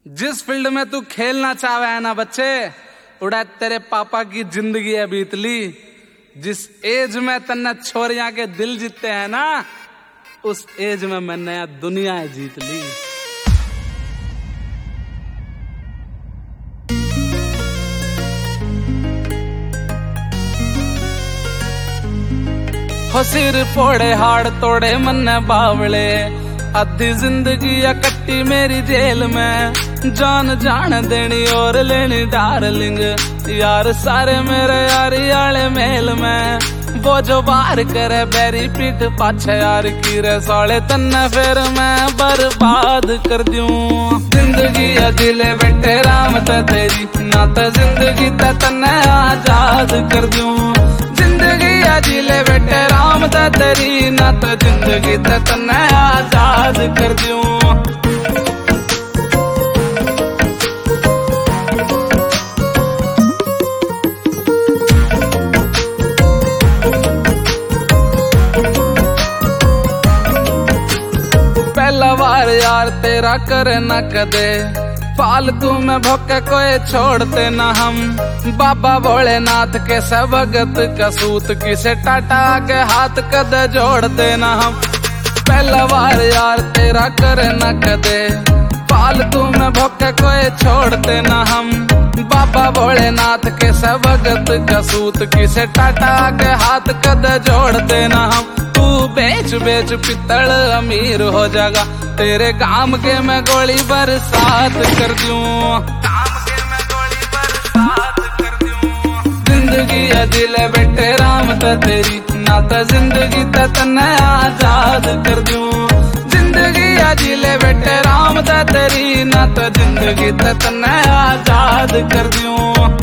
जिस फील्ड में तू खेलना चाहे है ना बच्चे, उड़ा तेरे पापा की जिंदगी है बीतली। जिस एज में तन्ने छोरियां के दिल जीतते हैं ना, उस एज में मैं नया दुनिया जीत ली। हो सिर फोड़े हाड़ तोड़े मन बावले, आधी जिंदगी या कट्टी मेरी जेल में। जान जान देनी और लेनी डार्लिंग, यार सारे मेरे यारी आले मेल में। वो जो बार करे बैरी पीठ पाछे यार की रे साले, तन्ने फिर मैं बर्बाद कर दूं। जिंदगी अजिले बेटे राम तेरी, ना तो जिंदगी तन्ने आजाद कर दूं। जिंदगी अजिले बेटे राम तेरी, ना तो जिंदगी तन्ने आजाद कर दूं। पहला बार यार तेरा करे न कदे, फालतू में भोके कोई छोड़ते न हम। बाबा भोलेनाथ के सबगत का सूत, किसे टाटा के हाथ कदे जोड़ते न हम। पहला बार यार तेरा करे न कदे, फालतू में भोके कोई छोड़ते न हम। बाबा भोलेनाथ के सबगत का सूत, किसे टाटा के हाथ कदे जोड़ते न हम। तू बेच बेच पित्तल अमीर हो जाएगा, तेरे काम के मैं गोली बरसात कर दूं। जिंदगी अजिले बेटे राम तेरी, ना तो जिंदगी तन्ने आजाद कर दूं। जिंदगी अजिले बेटे राम तेरी, ना तो जिंदगी तन्ने आजाद कर दूं।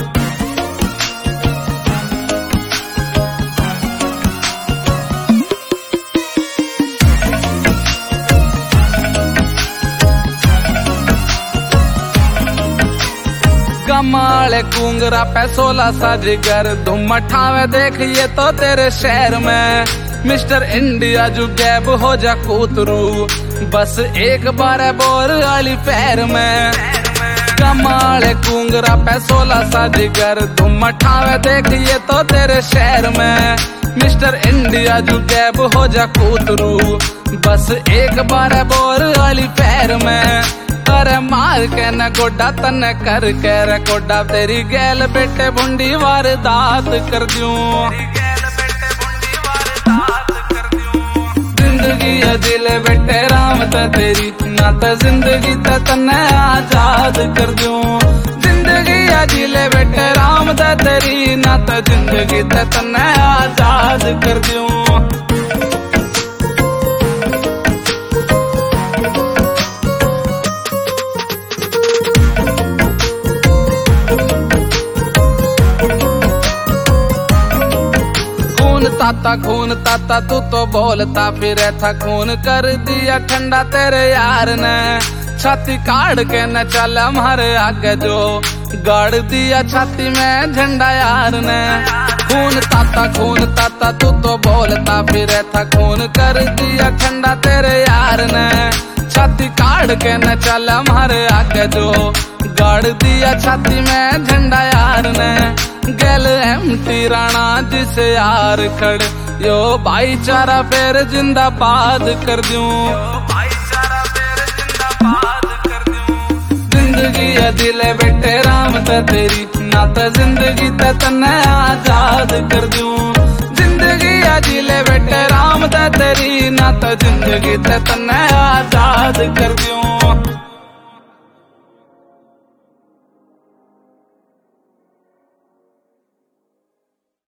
कमाले कुंगरा पे 16 सा जिगर, धुम ठावे देखिए तो तेरे शहर में। मिस्टर इंडिया जो गैब हो जा कूतरू, बस एक बार बोर वाली पैर में। कमाले कुंगरा पे 16 सा जिगर, धुम ठावे देखिए तो तेरे शहर में। मिस्टर इंडिया जो गैब हो जा कूतरू, बस एक बार बोर वाली पैर में। अरे मार के न गोडा तन्ने कर के रे गोडा, तेरी गैल बेटे बुंडी वारदात कर दूं। जिंदगी अजिले बेटे राम तेरी, ना तो जिंदगी तन्ने आजाद कर दूं। जिंदगी अजिले बेटे राम तेरी, ना तो जिंदगी तन्ने आजाद कर दूं। खून ताता तू तो बोलता फिरे था, खून कर दिया ठंडा तेरे यार ने। छाती काट के न चल हमारे आगे जो, गाड़ दिया छाती में झंडा यार ने। खून ताता तू तो बोलता फिरे था, खून कर दिया ठंडा तेरे यार ने। छाती काट के न चल हमारे आगे जो, गाड़ दिया छाती में झंडा यार ने। गैल एमटी राणा जिसे यार खड़, यो भाईचारा फिर जिंदाबाद कर दूं। जिंदगी अजिले बेटे राम तेरी, ना तो जिंदगी तन्ने आजाद कर दूं। जिंदगी अजिले बेटे राम तेरी, ना तो जिंदगी तन्ने आजाद कर दूं।